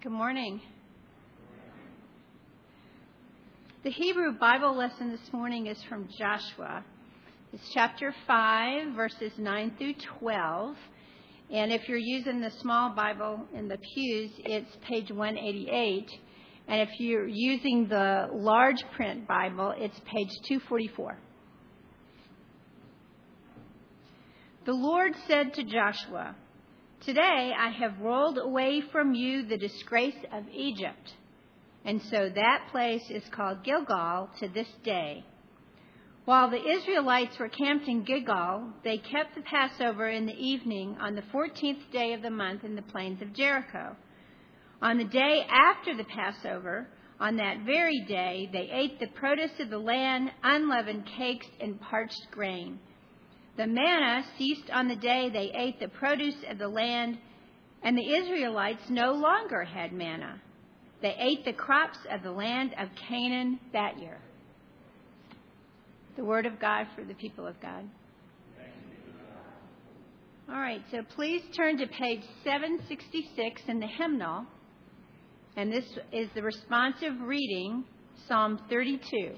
Good morning. The Hebrew Bible lesson this morning is from Joshua. It's chapter 5, verses 9 through 12. And if you're using the small Bible in the pews, it's page 188. And if you're using the large print Bible, it's page 244. The Lord said to Joshua, "Today I have rolled away from you the disgrace of Egypt." And so that place is called Gilgal to this day. While the Israelites were camped in Gilgal, they kept the Passover in the evening on the 14th day of the month in the plains of Jericho. On the day after the Passover, on that very day, they ate the produce of the land, unleavened cakes, and parched grain. The manna ceased on the day they ate the produce of the land, and the Israelites no longer had manna. They ate the crops of the land of Canaan that year. The word of God for the people of God. All right, so please turn to page 766 in the hymnal, and this is the responsive reading, Psalm 32.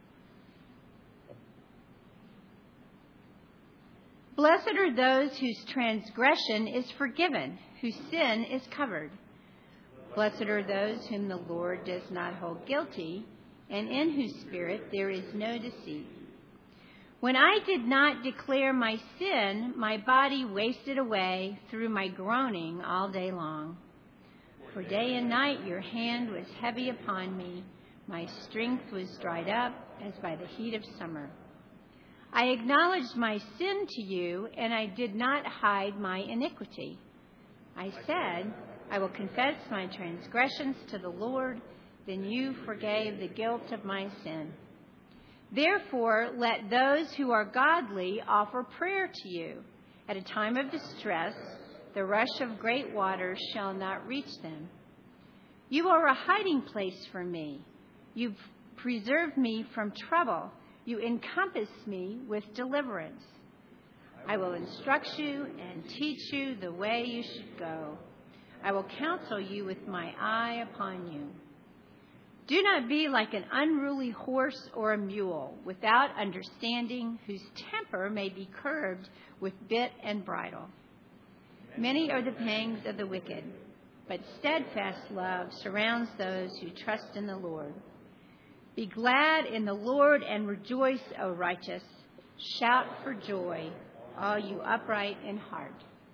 Blessed are those whose transgression is forgiven, whose sin is covered. Blessed are those whom the Lord does not hold guilty, and in whose spirit there is no deceit. When I did not declare my sin, my body wasted away through my groaning all day long. For day and night your hand was heavy upon me. My strength was dried up as by the heat of summer. I acknowledged my sin to you, and I did not hide my iniquity. I said, I will confess my transgressions to the Lord. Then you forgave the guilt of my sin. Therefore, let those who are godly offer prayer to you. At a time of distress, the rush of great waters shall not reach them. You are a hiding place for me. You've preserved me from trouble. You encompass me with deliverance. I will instruct you and teach you the way you should go. I will counsel you with my eye upon you. Do not be like an unruly horse or a mule, without understanding, whose temper may be curbed with bit and bridle. Many are the pangs of the wicked, but steadfast love surrounds those who trust in the Lord. Be glad in the Lord and rejoice, O righteous. Shout for joy, all you upright in heart.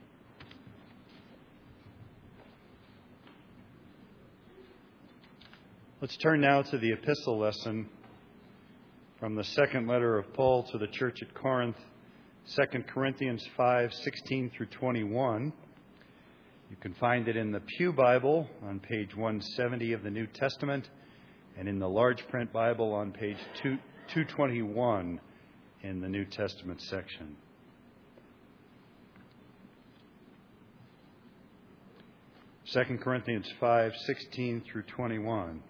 Let's turn now to the epistle lesson from the second letter of Paul to the church at Corinth, 2 Corinthians 5:16 through 21. You can find it in the Pew Bible on page 170 of the New Testament, and in the large print Bible on page 221 in the New Testament section. 2 Corinthians 5:16 through 21.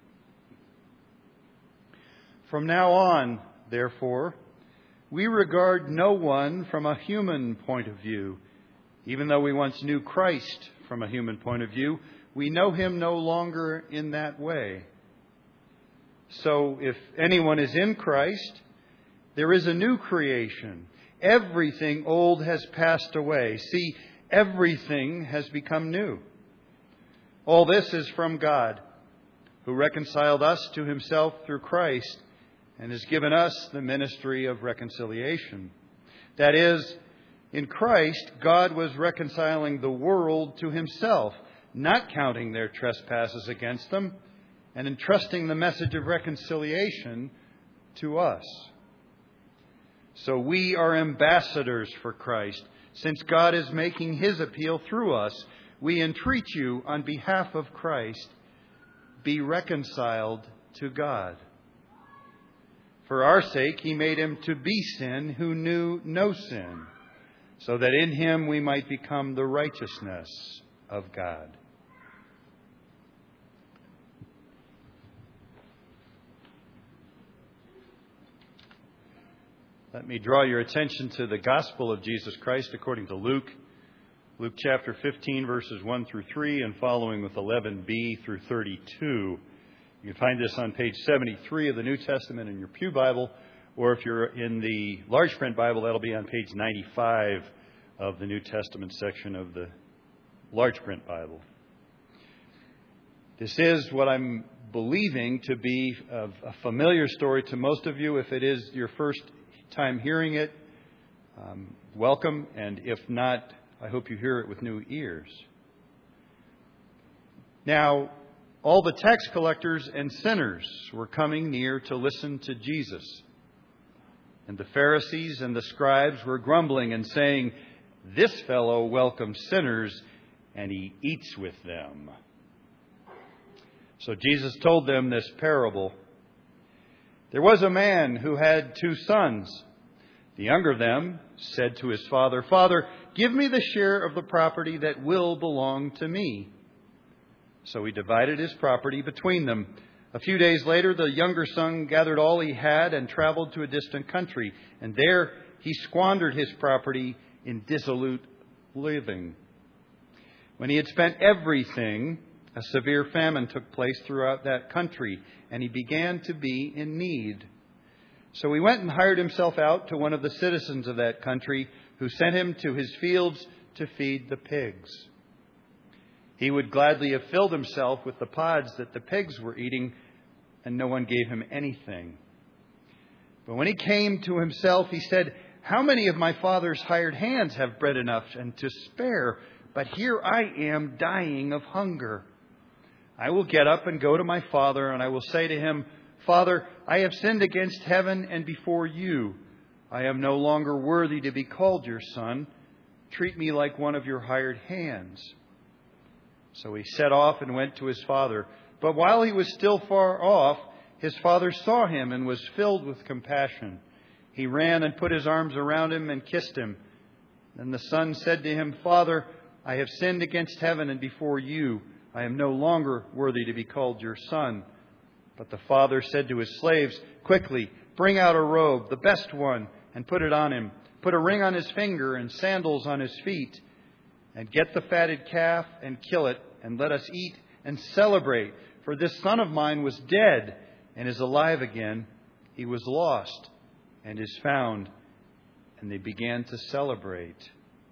From now on, therefore, we regard no one from a human point of view. Even though we once knew Christ from a human point of view, we know him no longer in that way. So if anyone is in Christ, there is a new creation. Everything old has passed away. See, everything has become new. All this is from God, who reconciled us to himself through Christ and has given us the ministry of reconciliation. That is, in Christ, God was reconciling the world to himself, not counting their trespasses against them, and entrusting the message of reconciliation to us. So we are ambassadors for Christ. Since God is making his appeal through us, we entreat you on behalf of Christ, be reconciled to God. For our sake, he made him to be sin who knew no sin, so that in him we might become the righteousness of God. Let me draw your attention to the Gospel of Jesus Christ according to Luke, Luke chapter 15, verses 1 through 3, and following with 11b through 32. You can find this on page 73 of the New Testament in your Pew Bible, or if you're in the large print Bible, that'll be on page 95 of the New Testament section of the large print Bible. This is what I'm believing to be a familiar story to most of you. If it is your first time hearing it, welcome, and if not, I hope you hear it with new ears. Now, all the tax collectors and sinners were coming near to listen to Jesus. And the Pharisees and the scribes were grumbling and saying, "This fellow welcomes sinners, and he eats with them." So Jesus told them this parable. There was a man who had 2 sons. The younger of them said to his father, "Father, give me the share of the property that will belong to me." So he divided his property between them. A few days later, the younger son gathered all he had and traveled to a distant country. And there he squandered his property in dissolute living. When he had spent everything, a severe famine took place throughout that country, and he began to be in need. So he went and hired himself out to one of the citizens of that country, who sent him to his fields to feed the pigs. He would gladly have filled himself with the pods that the pigs were eating, and no one gave him anything. But when he came to himself, he said, "How many of my father's hired hands have bread enough and to spare? But here I am dying of hunger. I will get up and go to my father, and I will say to him, 'Father, I have sinned against heaven and before you. I am no longer worthy to be called your son. Treat me like one of your hired hands.' So he set off and went to his father. But while he was still far off, his father saw him and was filled with compassion. He ran and put his arms around him and kissed him. Then the son said to him, 'Father, I have sinned against heaven and before you. I am no longer worthy to be called your son.' But the father said to his slaves, 'Quickly, bring out a robe, the best one, and put it on him. Put a ring on his finger and sandals on his feet. And get the fatted calf and kill it, and let us eat and celebrate. For this son of mine was dead and is alive again. He was lost and is found.' And they began to celebrate.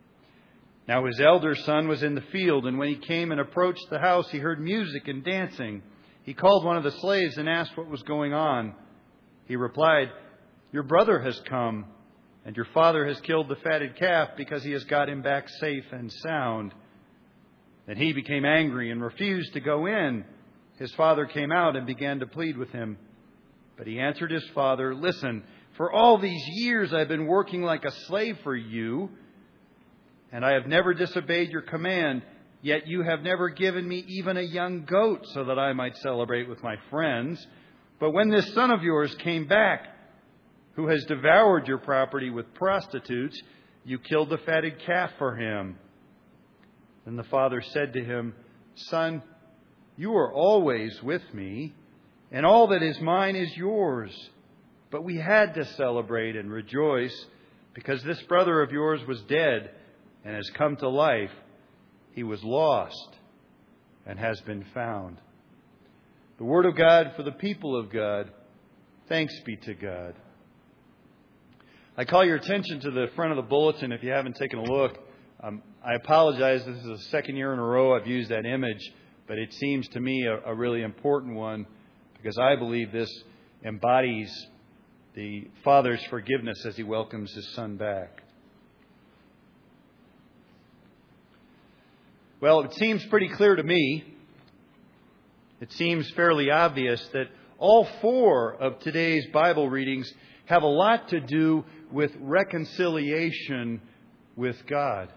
Now his elder son was in the field, and when he came and approached the house, he heard music and dancing. He called one of the slaves and asked what was going on. He replied, 'Your brother has come, and your father has killed the fatted calf because he has got him back safe and sound.' Then he became angry and refused to go in. His father came out and began to plead with him. But he answered his father, 'Listen, for all these years I've been working like a slave for you, and I have never disobeyed your command. Yet you have never given me even a young goat so that I might celebrate with my friends. But when this son of yours came back, who has devoured your property with prostitutes, you killed the fatted calf for him.' Then the father said to him, 'Son, you are always with me, and all that is mine is yours. But we had to celebrate and rejoice, because this brother of yours was dead and has come to life. He was lost and has been found.'" The word of God for the people of God. Thanks be to God. I call your attention to the front of the bulletin if you haven't taken a look. I apologize. This is the second year in a row I've used that image, but it seems to me a really important one, because I believe this embodies the Father's forgiveness as he welcomes his son back. Well, it seems pretty clear to me, it seems fairly obvious that all 4 of today's Bible readings have a lot to do with reconciliation with God.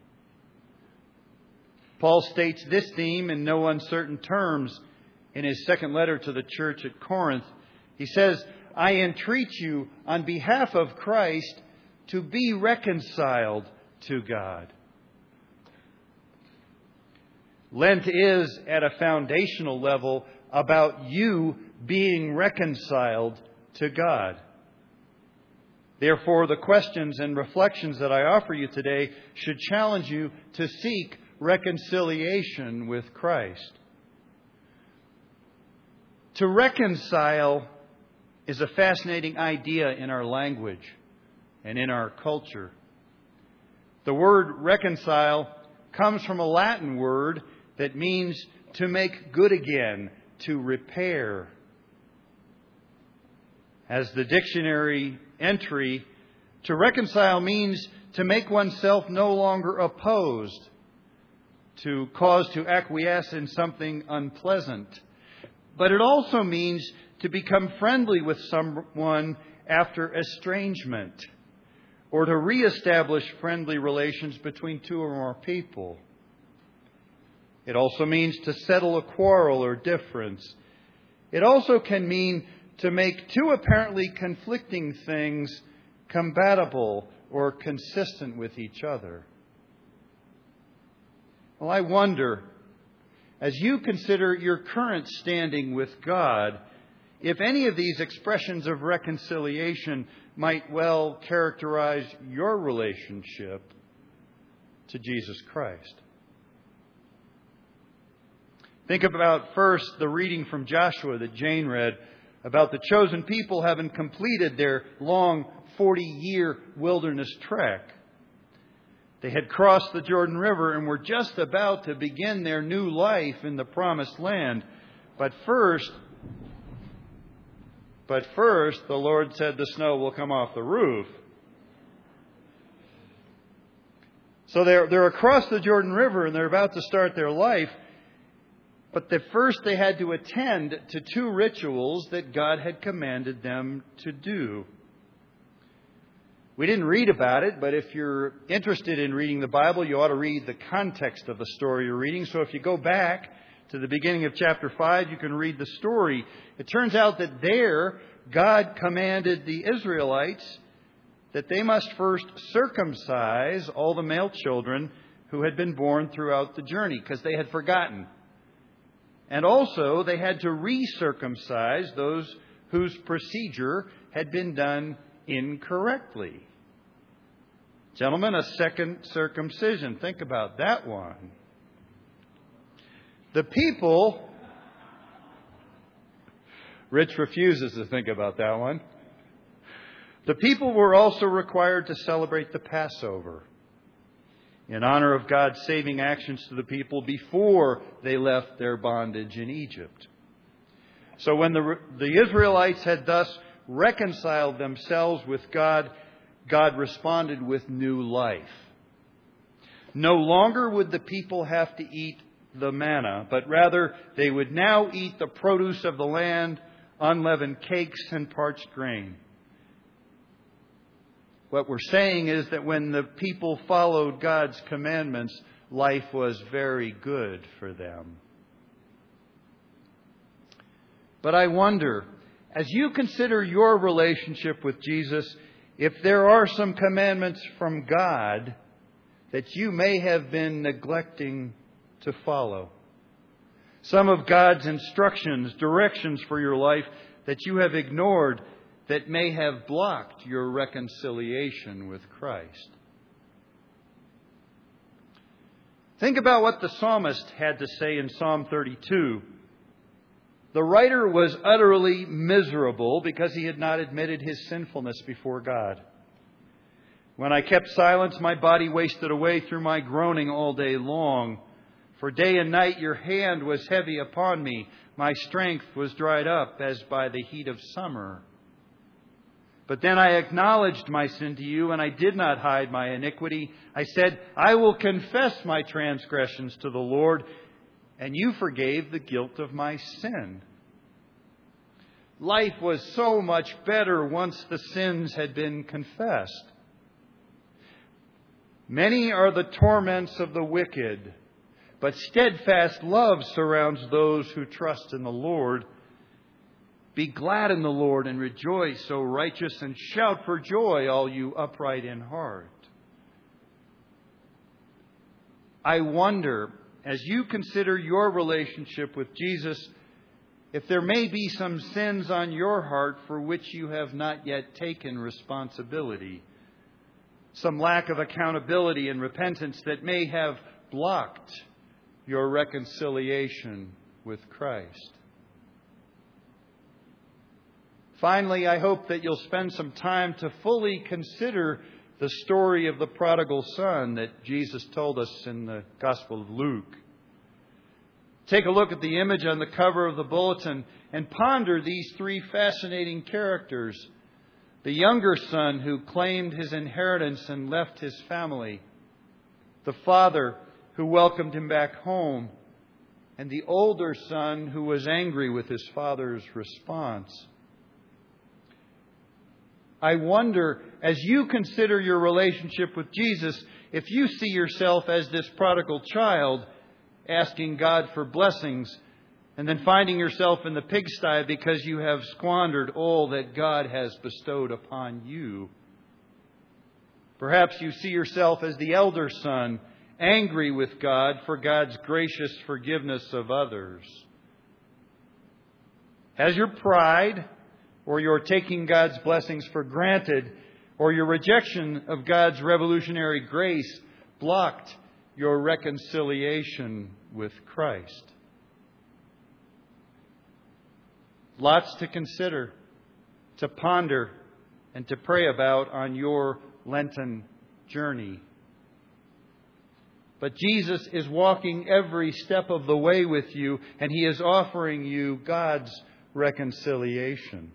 Paul states this theme in no uncertain terms in his second letter to the church at Corinth. He says, "I entreat you on behalf of Christ to be reconciled to God." Lent is, at a foundational level, about you being reconciled to God. Therefore, the questions and reflections that I offer you today should challenge you to seek reconciliation with Christ. To reconcile is a fascinating idea in our language and in our culture. The word reconcile comes from a Latin word that means to make good again, to repair. As the dictionary entry, to reconcile means to make oneself no longer opposed, to cause to acquiesce in something unpleasant. But it also means to become friendly with someone after estrangement, or to reestablish friendly relations between two or more people. It also means to settle a quarrel or difference. It also can mean to make two apparently conflicting things compatible or consistent with each other. Well, I wonder, as you consider your current standing with God, if any of these expressions of reconciliation might well characterize your relationship to Jesus Christ. Think about first the reading from Joshua that Jane read about the chosen people having completed their long 40-year wilderness trek. They had crossed the Jordan River and were just about to begin their new life in the Promised Land. But first, the Lord said the snow will come off the roof. So they're across the Jordan River and they're about to start their life. But first they had to attend to two rituals that God had commanded them to do. We didn't read about it, but if you're interested in reading the Bible, you ought to read the context of the story you're reading. So if you go back to the beginning of chapter 5, you can read the story. It turns out that there, God commanded the Israelites that they must first circumcise all the male children who had been born throughout the journey, because they had forgotten. And also, they had to re-circumcise those whose procedure had been done incorrectly. Gentlemen, a second circumcision. Think about that one. The people... Rich refuses to think about that one. The people were also required to celebrate the Passover in honor of God's saving actions to the people before they left their bondage in Egypt. So when the Israelites had thus reconciled themselves with God, God responded with new life. No longer would the people have to eat the manna, but rather they would now eat the produce of the land, unleavened cakes and parched grain. What we're saying is that when the people followed God's commandments, life was very good for them. But I wonder, as you consider your relationship with Jesus, if there are some commandments from God that you may have been neglecting to follow. Some of God's instructions, directions for your life that you have ignored, that may have blocked your reconciliation with Christ. Think about what the psalmist had to say in Psalm 32. The writer was utterly miserable because he had not admitted his sinfulness before God. When I kept silence, my body wasted away through my groaning all day long. For day and night your hand was heavy upon me. My strength was dried up as by the heat of summer. But then I acknowledged my sin to you, and I did not hide my iniquity. I said, I will confess my transgressions to the Lord, and you forgave the guilt of my sin. Life was so much better once the sins had been confessed. Many are the torments of the wicked, but steadfast love surrounds those who trust in the Lord. Be glad in the Lord and rejoice, O righteous, and shout for joy, all you upright in heart. I wonder, as you consider your relationship with Jesus, if there may be some sins on your heart for which you have not yet taken responsibility, some lack of accountability and repentance that may have blocked your reconciliation with Christ. Finally, I hope that you'll spend some time to fully consider the story of the prodigal son that Jesus told us in the Gospel of Luke. Take a look at the image on the cover of the bulletin and ponder these three fascinating characters. The younger son who claimed his inheritance and left his family. The father who welcomed him back home. And the older son who was angry with his father's response. I wonder, as you consider your relationship with Jesus, if you see yourself as this prodigal child asking God for blessings and then finding yourself in the pigsty because you have squandered all that God has bestowed upon you. Perhaps you see yourself as the elder son, angry with God for God's gracious forgiveness of others. Has your pride, or your taking God's blessings for granted, or your rejection of God's revolutionary grace blocked your reconciliation with Christ? Lots to consider, to ponder, and to pray about on your Lenten journey. But Jesus is walking every step of the way with you, and He is offering you God's reconciliation.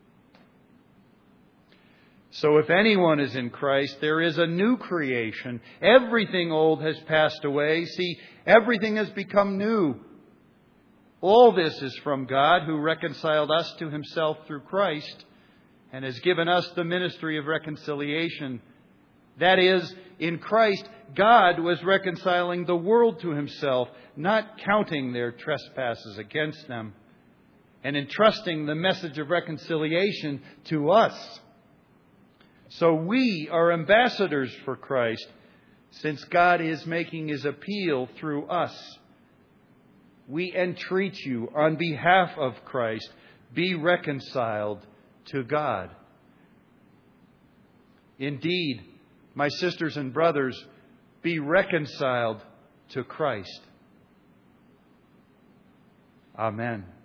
So if anyone is in Christ, there is a new creation. Everything old has passed away. See, everything has become new. All this is from God, who reconciled us to Himself through Christ and has given us the ministry of reconciliation. That is, in Christ, God was reconciling the world to Himself, not counting their trespasses against them, and entrusting the message of reconciliation to us. So we are ambassadors for Christ, since God is making His appeal through us. We entreat you on behalf of Christ, be reconciled to God. Indeed, my sisters and brothers, be reconciled to Christ. Amen.